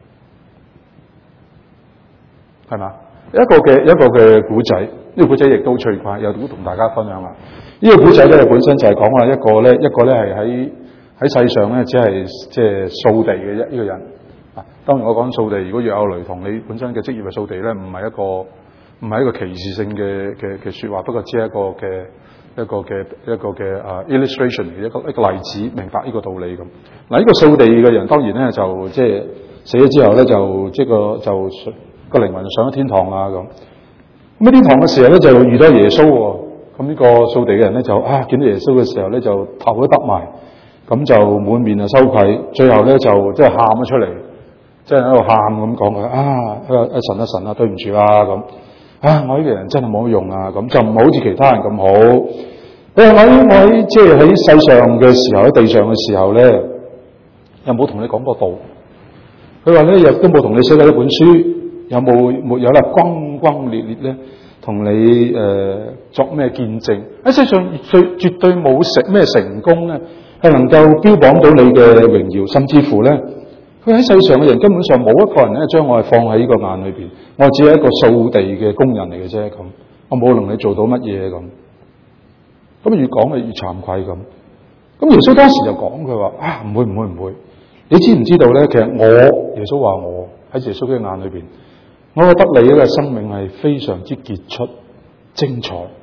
係嘛？一個嘅古仔，呢個古仔亦都趣怪，有都同大家分享下。呢個古仔咧本身就係講話一個咧係喺世上咧只係即係掃地嘅呢個人。啊，當然我講掃地，如果若有雷同，你本身嘅職業係掃地咧，唔係一個歧視性嘅說話，不過只係一個嘅illustration 嘅一個例子，明白呢個道理咁。嗱，呢個掃地嘅人當然咧就即係死咗之後咧就個靈魂上咗天堂啊咁。咁喺天堂嘅時候咧就遇到耶穌喎。咁呢個掃地嘅人咧就見到耶穌嘅時候咧就頭都耷埋，咁就滿面啊羞愧，最後咧就即係喊咗出嚟，即係喺度喊咁講佢神啊對唔住啊咁。我呢個人真係冇用啊！咁就唔好似其他人咁好。我喺即係喺世上嘅時候，喺地上嘅時候咧，有冇同你講過道？佢話咧，亦都冇同你寫過一本書，沒有啦？轟轟烈烈咧，同你作咩見證？喺世上絕對冇咩成功咧，係能夠標榜到你嘅榮耀，甚至乎咧。佢喺世上嘅人根本上冇一個人咧將我係放喺呢個眼裏邊，我只係一個掃地嘅工人嚟嘅啫咁，我冇能力做到乜嘢咁。咁越講越慚愧咁。咁耶穌當時就講佢話唔會，你知唔知道咧？其實耶穌話我喺耶穌嘅眼裏邊，我覺得你嘅生命係非常之傑出、精彩。呢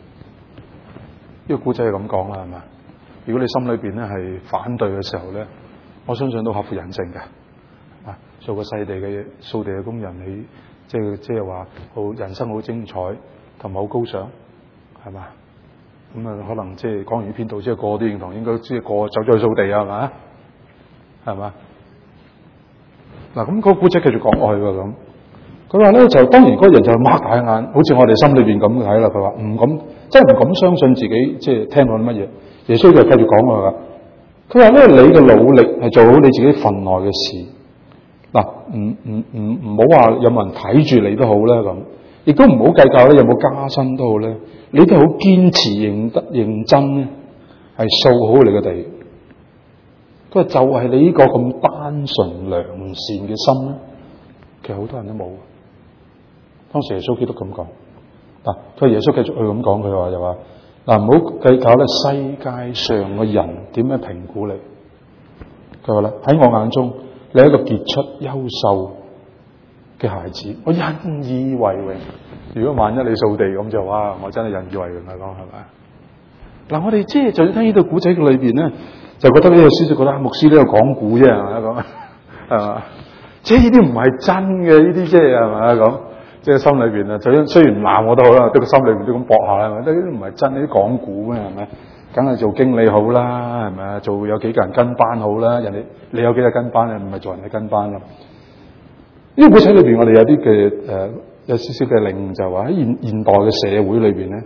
個古仔係咁講啦，係嘛？如果你心裏邊咧係反對嘅時候咧。我相信都合乎人性嘅，做個細地嘅掃地嘅工人，你即係話好人生好精彩，同埋好高尚，係嘛？咁可能即係講完呢篇道，即係個個都認同，應該即係個個走咗去掃地啊，係嘛？係嘛？嗱，咁個古仔繼續講落去喎咁。佢話咧就當然嗰個人就擘大眼，好似我哋心裏邊咁睇啦。佢話唔敢，真係唔敢相信自己即係聽到啲乜嘢。耶穌就繼續講佢話。佢話咧，你嘅努力係做好你自己份內嘅事。嗱，唔好話有冇人睇住你都好啦咁，亦都唔好計較咧有冇加薪都好咧，你都好堅持認真咧，係掃好你嘅地。佢話就係你呢個咁單純良善嘅心咧，其實好多人都冇。當時耶穌基督咁講。嗱，佢話耶穌繼續去咁講，佢話就話。嗱，唔好計較咧，世界上嘅人點樣評估你？佢話咧，喺我眼中，你係一個傑出、優秀嘅孩子，我引以為榮。如果萬一你掃地咁就哇，我真係引以為榮啊！講係咪？嗱，我哋即係就算聽呢個古仔嘅裏邊咧，就覺得呢個書就覺得牧師呢度講古啫，係咪講？係嘛？即係呢啲唔係真嘅，呢啲即係係咪講？即係心裏邊啊，就算雖然鬧我都好啦，都個心裏邊都咁搏下啦，呢啲唔係真，呢啲講古咩係咪？梗係做經理好啦，係咪啊？做有幾個人跟班好啦，人哋你有幾個跟班啊？唔係做人哋跟班咯。呢個古仔裏邊，我哋有啲嘅有少少嘅領悟，就話喺現代嘅社會裏邊咧，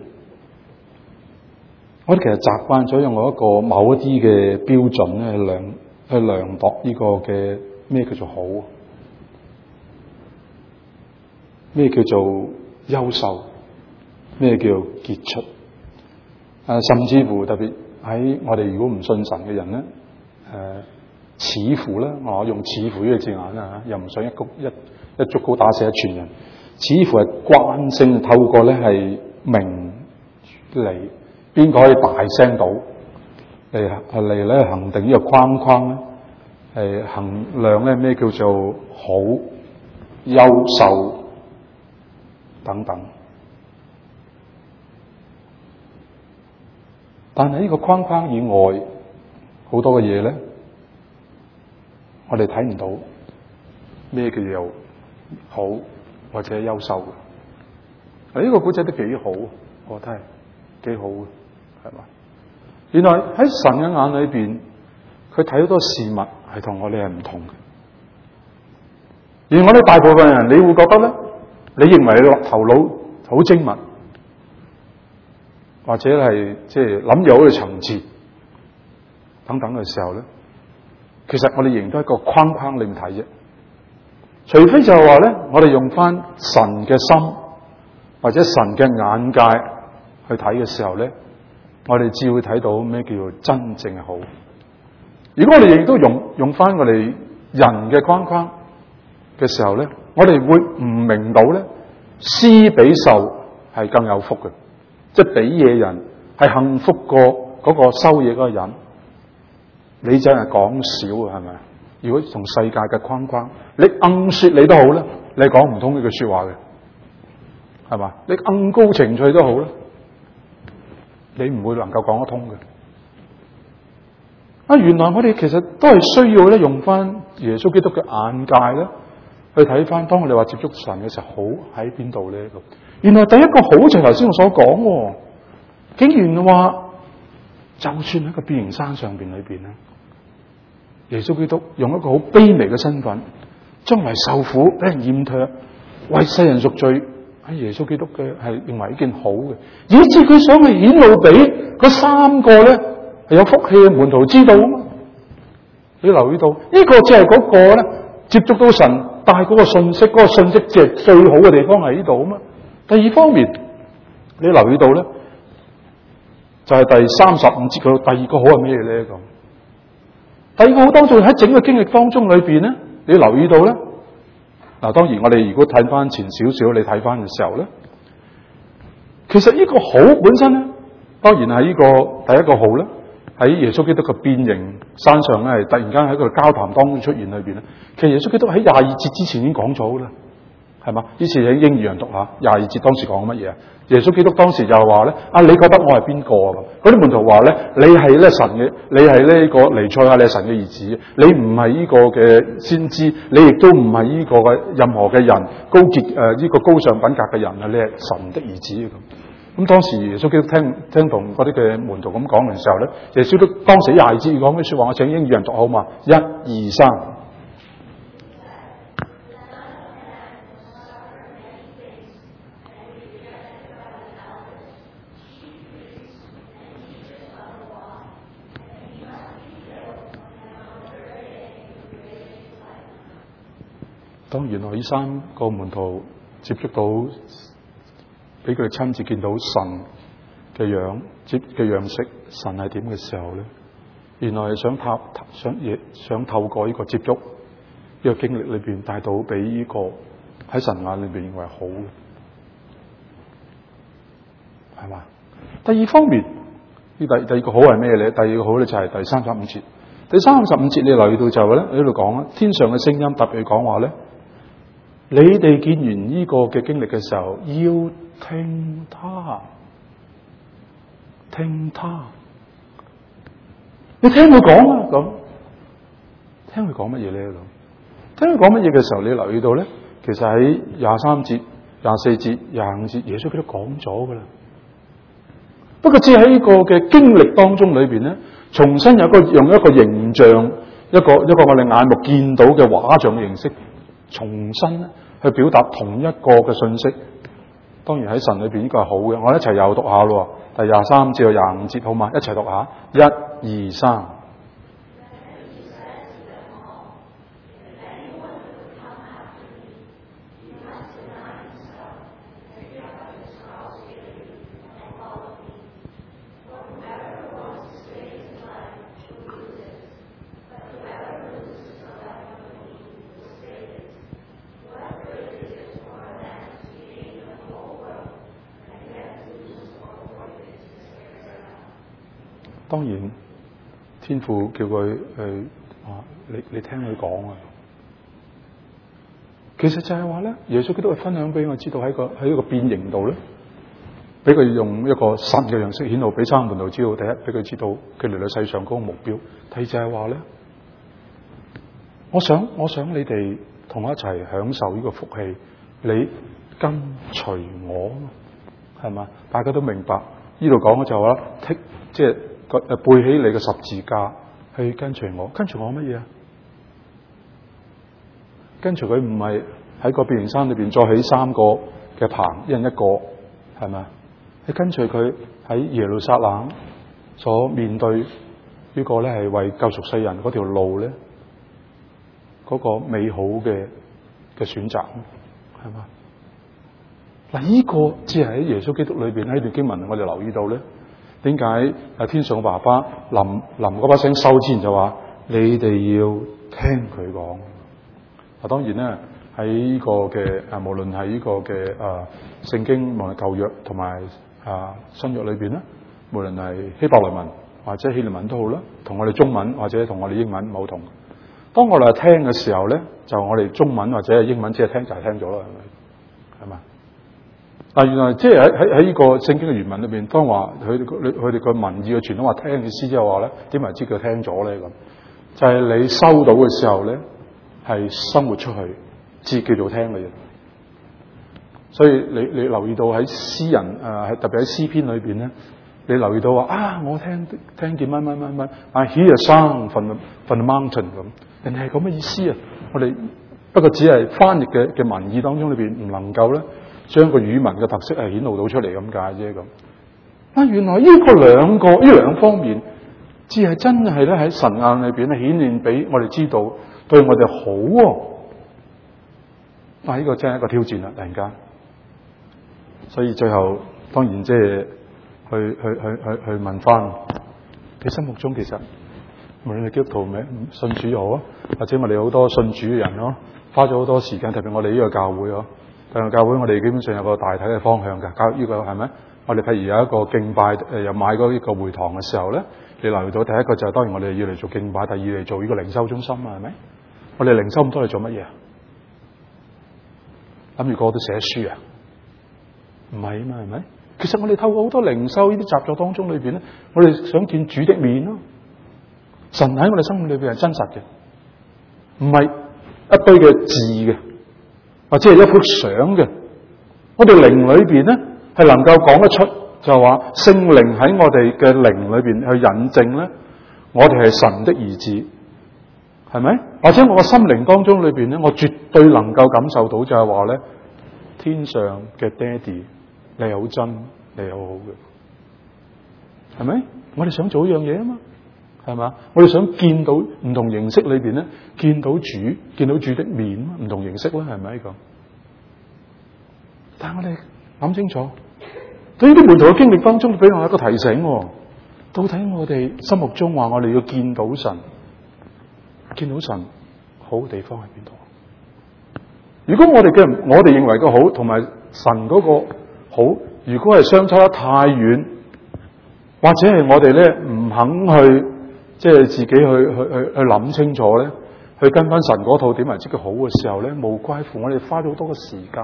我哋其實習慣咗用一個某一啲嘅標準咧去量度呢個嘅咩叫做好。 咩叫做優秀？咩叫傑出？甚至乎特別喺我哋如果唔信神嘅人咧，似乎咧，我用似乎呢個字眼啦，又唔想一竹篙打死一船人，似乎係慣性透過咧係名利，邊個可以大聲到嚟咧衡定呢個框框咧，係衡量咧咩叫做好、優秀等等。但係呢個框框以外好多嘅嘢咧，我哋睇唔到咩叫做好或者優秀嘅。呢個古仔都幾好，我覺得係幾好嘅，係嘛？原來喺神嘅眼裏邊，佢睇好多事物係同我哋係唔同嘅。而我哋大部分人，你會覺得咧，你認為你頭腦好精密，或者係即係諗有好嘅層次等等嘅時候咧，其實我哋仍然都喺個框框裏面睇啫。除非就係話咧，我哋用翻神嘅心或者神嘅眼界去睇嘅時候咧，我哋只會睇到咩叫做真正嘅好。如果我哋亦都用翻我哋人嘅框框嘅時候咧，我哋會唔明到咧，施比受係更有福嘅，即係俾嘢人係幸福過嗰個收嘢嗰個人。你真係講少啊，係咪？如果從世界嘅框框，你硬說你都好啦，你講唔通呢句說話嘅，係嘛？你硬高情趣都好啦，你唔會能夠講得通嘅。原來我哋其實都係需要咧用翻耶穌基督嘅眼界咧，去睇翻當我哋話接觸神嘅時候，好喺邊度咧？原來第一個好就係頭先我所講，竟然話就算喺個變形山上邊裏邊咧，耶穌基督用一個好卑微嘅身份，將來受苦俾人驗唾，為世人贖罪，喺耶穌基督嘅係認為一件好嘅，以致佢想去顯露俾嗰三個咧係有福氣嘅門徒知道啊嘛。你留意到呢個只係嗰個咧接觸到神帶嗰個信息，嗰個信息即係最好嘅地方喺呢度啊嘛。第二方面，你留意到咧，就係第35節嗰度第二個好係咩咧？咁第二個好當中喺整個經歷當中裏邊咧，你留意到咧，嗱，當然我哋如果睇翻前少少，你睇翻嘅時候咧，其實呢個好本身咧，當然係呢個第一個好咧，喺耶穌基督嘅變形山上咧，係突然間喺個交談當中出現裏邊咧。其實耶穌基督喺22節之前已經講咗啦，係嘛？呢次喺英語人讀下22節當時講乜嘢啊？耶穌基督當時就話咧：你覺得我係邊個啊？嗰啲門徒話咧：你係咧神嘅，你係呢個彌賽亞，你係神嘅兒子，你唔係呢個嘅先知，你亦都唔係呢個嘅任何嘅人高潔呢個高尚品格嘅人啊！你係神的兒子咁。咁當時耶穌基督聽同嗰啲嘅門徒咁講嘅時候咧，耶穌基督當時22節講嘅說話，我請英語人讀好嘛？1、2、3。當原來呢三個門徒接觸到，俾佢哋親自見到神嘅樣式，神係點嘅時候咧，原來係想透過呢個接觸，呢個經歷裏邊帶到俾呢個喺神眼裏邊認為好嘅，係嘛？第二方面，第二個好係咩咧？第二個好咧就係第35節。第35節你留意到就係咧喺度講啦，天上嘅聲音特別講話咧。你哋見完呢個嘅經歷嘅時候，要聽他，聽他，你聽佢講啊咁，聽佢講乜嘢咧咁？聽佢講乜嘢嘅時候，你留意到咧，其實喺23節、24節、25節，耶穌佢都講咗噶啦。不過只喺呢個嘅經歷當中裏邊咧，重新用一個形象，一個我哋眼目見到嘅畫像嘅形式。重新去表達同一個嘅信息，當然喺神裏邊呢個係好嘅。我哋一齊又讀下咯，第23至到25節好嘛？一齊讀下，1、2、3。 當然天父叫佢去你聽佢講啊。其實就係話咧，耶穌基督嘅分享俾我知道喺一個變形度咧，俾佢用一個神嘅樣式顯露俾三門徒知道。第一，俾佢知道佢嚟到世上嗰個目標；第二就係話咧，我想你哋同我一齊享受呢個福氣，你跟隨我，係嘛？大家都明白呢度講嘅就係話，即係背起你嘅十字架去跟隨我。跟隨我乜嘢啊？跟隨佢唔係喺個變形山裏邊再起3個嘅棚，一人一個，係咪？你跟隨佢喺耶路撒冷所面對呢個咧，係為救贖世人嗰條路咧，嗰個美好嘅選擇，係嘛？嗱，呢個只係喺耶穌基督裏邊喺段經文，我哋留意到咧，點解天上嘅爸爸臨嗰把聲收之前就話：你哋要聽佢講。當然咧，喺呢個嘅無論係呢個嘅聖經，無論舊約同埋新約裏邊咧，無論係希伯來文或者希臘文都好啦，同我哋中文或者同我哋英文冇同。當我哋聽嘅時候咧，就我哋中文或者係英文只係聽就係聽咗啦，係咪？但原來即係喺呢個聖經嘅原文裏邊，當話佢哋個文意嘅傳統話聽嘅意思之後話咧，點為之佢聽咗咧咁？就係你收到嘅時候咧，係生活出去，至叫做聽嘅嘢。所以你留意到喺詩人特別喺詩篇裏邊咧，你留意到話我聽見乜，I hear a sound from the mountain 咁，人哋係咁嘅意思啊。我哋不過只係翻譯嘅文意當中裏邊唔能夠咧，將個語文嘅特色係顯露到出嚟咁解啫咁。原來呢兩方面，只係真係咧喺神眼裏邊咧顯現俾我哋知道，對我哋好。呢個真係一個挑戰啦，突然間。所以最後當然即係去問翻，你心目中其實無論係基督徒咩信主又好啊，或者我哋好多信主嘅人咯，花咗好多時間，特別我哋呢個教會嗬，但係教會我哋基本上有個大體嘅方向嘅，教呢個係咪？我哋譬如有一個敬拜又買嗰呢個會堂嘅時候咧，你留意到第一個就係當然我哋要嚟做敬拜，第二嚟做呢個靈修中心啊，係咪？我哋靈修咁多嚟做乜嘢啊？諗住個個都寫書啊？唔係啊嘛，係咪？其實我哋透過好多靈修呢啲習作當中裏邊咧，我哋想見主的面咯。神喺我哋生命裏邊係真實嘅，唔係一堆嘅字嘅，或者係一幅相嘅。我哋靈裏邊咧係能夠講得出，就係話聖靈喺我哋嘅靈裏邊去引證咧，我哋係神的兒子，係咪？或者我個心靈當中裏邊咧，我絕對能夠感受到就係話咧，天上嘅爹哋，你係好真，你係好好嘅，係咪？我哋想做一樣嘢啊嘛，係嘛？我哋想見到唔同形式裏邊咧，見到主的面，唔同形式啦，係咪咁？但係我哋諗清楚，對呢啲門徒嘅經歷當中，俾我一個提醒，到底我哋心目中話我哋要見到神好嘅地方喺邊度？如果我哋認為嘅好同埋神嗰個好，如果係相差得太遠，或者係我哋咧唔肯去即係自己去諗清楚咧，去跟翻神嗰套點為之嘅好嘅時候咧，無怪乎我哋花咗好多嘅時間，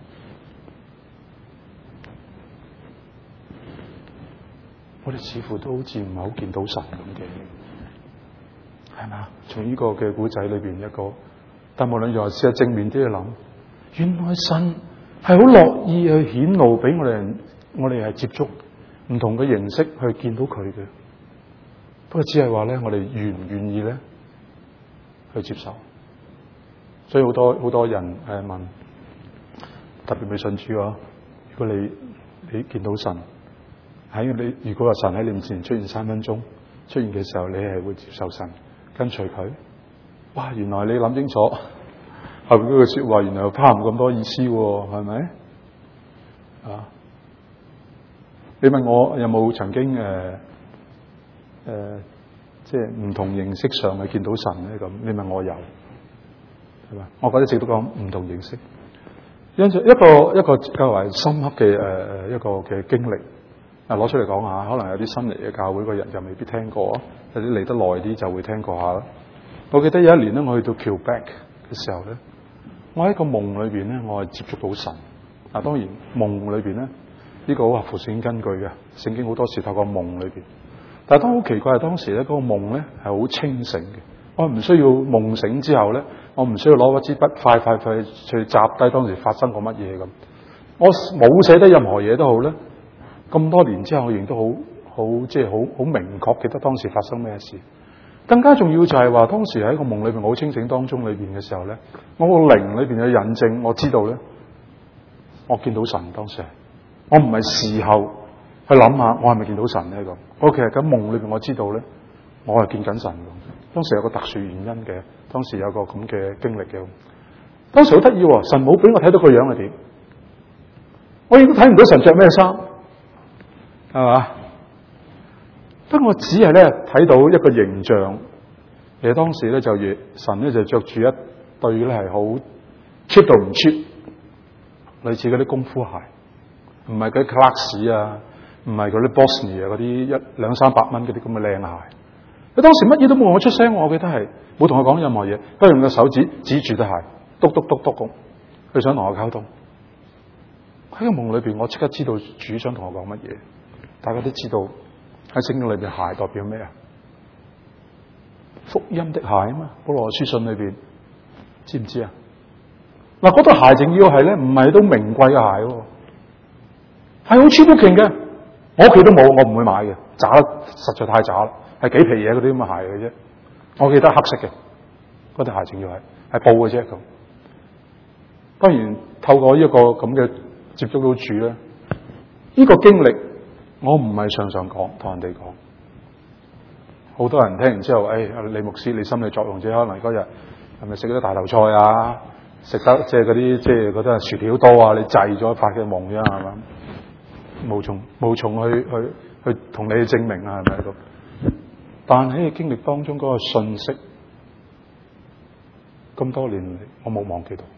我哋似乎都好似唔係好見到神咁嘅，係嘛？從呢個嘅古仔裏邊一個，但無論如何，試下正面啲去諗，原來神係好樂意去顯露俾我哋係接觸唔同嘅形式去見到佢嘅。不過只係話咧，我哋願唔願意咧去接受？所以好多人問，特別未信主啊，如果你見到神如果話神喺你面前出現3分鐘，出現嘅時候，你係會接受神，跟隨佢？哇！原來你諗清楚後邊嗰句說話，原來又拋唔咁多意思，係咪？啊！你問我有冇曾經即係唔同形式上去見到神咧？咁你問我有，係嘛？我覺得直都講唔同形式，因住一個較為深刻嘅一個嘅經歷， 攞出嚟講下，可能有啲新嚟嘅教會個人就未必聽過，有啲嚟得耐啲就會聽過下啦。我記得有一年咧，我去到 Quebec 嘅時候咧，我喺個夢裏邊咧，我係接觸到神。當然夢裏邊咧，呢個好合乎聖經根據嘅，聖經好多時透過夢裏邊。但係當好奇怪係當時咧，嗰個夢咧係好清醒嘅。我唔需要夢醒之後咧，我唔需要攞一支筆快去摘低當時發生過乜嘢咁。我冇寫得任何嘢都好咧。咁多年之後，我仍都好明確記得當時發生咩事。更加重要就係話，當時喺個夢裏邊，我好清醒當中裏邊嘅時候咧，我個靈裏邊嘅印證，我知道咧，我見到神。當時係我唔係事後去諗下，我係咪見到神咧咁？我其實喺夢裏邊，我知道咧，我係見緊神嘅。當時有個特殊原因嘅，當時有個咁嘅經歷嘅。當時好得意喎，神冇俾我睇到個樣係點，我亦都睇唔到神着咩衫，係嘛？不過我只係咧睇到一個形象。其實當時咧神咧就着住一對咧係好 cheap 到唔 cheap，類似嗰啲功夫鞋，唔係嗰啲 Clarks 啊，唔係嗰啲 Bosnia 啊嗰啲200-300蚊嗰啲咁嘅靚鞋。佢當時乜嘢都冇同我出聲，我記得係冇同我講任何嘢，不過用個手指指住對鞋，篤篤篤篤咁，佢想同我溝通。喺個夢裏邊，我即刻知道主想同我講乜嘢。大家都知道喺聖經裏邊鞋代表咩啊？福音的鞋啊嘛，保羅書信裏邊知唔知啊？嗱，嗰對鞋仲要係咧，唔係都名貴嘅鞋，係好 cheap 嘅。我屋企都冇，我唔會買嘅，渣得實在太渣啦，係幾皮嘢嗰啲咁嘅鞋嘅啫。我記得黑色嘅嗰對鞋仲要係布嘅啫咁。當然透過一個咁嘅接觸到主咧，呢個經歷我唔係常常講，同人哋講。好多人聽完之後，李牧師，你心理作用啫，可能嗰日係咪食咗大頭菜啊？食得即係嗰啲即係覺得薯條多啊？你滯咗發嘅夢啫，係嘛？無從去同你去證明啊，係咪咁？但喺經歷當中嗰個信息，咁多年嚟我冇忘記到，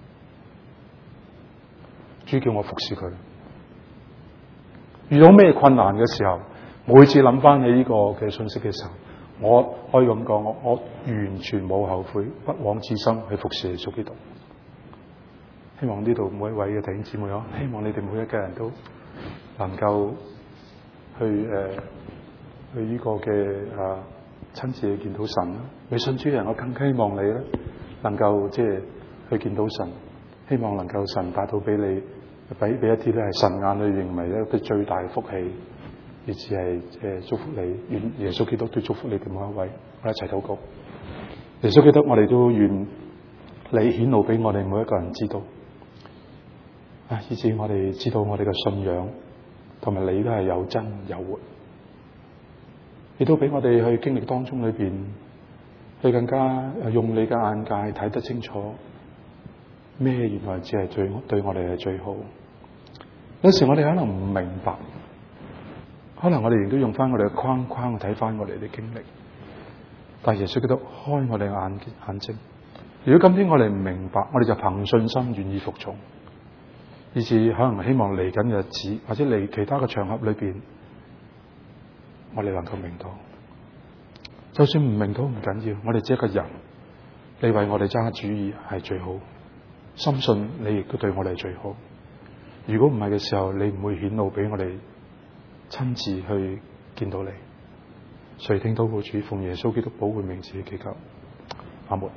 主叫我服侍佢。遇到咩困難嘅時候，每次諗翻起呢個嘅信息嘅時候，我可以咁講，我完全冇後悔，不枉此生去服侍耶穌基督。希望呢度每一位嘅弟兄姊妹，希望你哋每一個人都能夠去呢個嘅親自去見到神啦。未信主嘅人，我更希望你咧能夠即係去見到神，希望能夠神帶到俾你，俾一啲咧係神眼裏認為一個最大嘅福氣，以至係祝福你。願耶穌基督都祝福你哋每一位。我一齊禱告。耶穌基督，我哋都願你顯露俾我哋每一個人知道，以至我哋知道我哋嘅信仰同埋你都係有真有活。亦都俾我哋去經歷當中裏邊，去更加用你嘅眼界睇得清楚咩原來只係對我哋係最好。有時我哋可能唔明白，可能我哋亦都用翻我哋嘅框框去睇翻我哋啲經歷，但係耶穌基督開我哋嘅眼睛。如果今天我哋唔明白，我哋就憑信心願意服從，以至可能希望嚟緊嘅日子或者嚟其他嘅場合裏邊，我哋能夠明到。就算唔明到唔緊要，我哋只係一個人，你為我哋揸主意係最好，深信你亦都對我哋最好。如果唔係嘅時候，你唔會顯露俾我哋親自去見到你。垂聽禱告，主奉耶穌基督寶貴名字嘅祈求，阿門。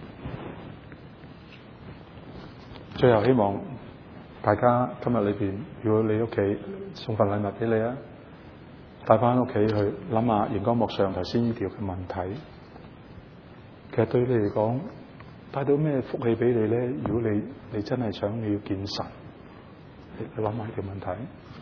最後希望大家今日裏邊，如果你屋企送份禮物俾你啊，帶翻屋企去諗下熒光幕上頭先呢條嘅問題，其實對你嚟講帶到咩福氣俾你咧？如果你真係想你要見神，你諗下呢條問題。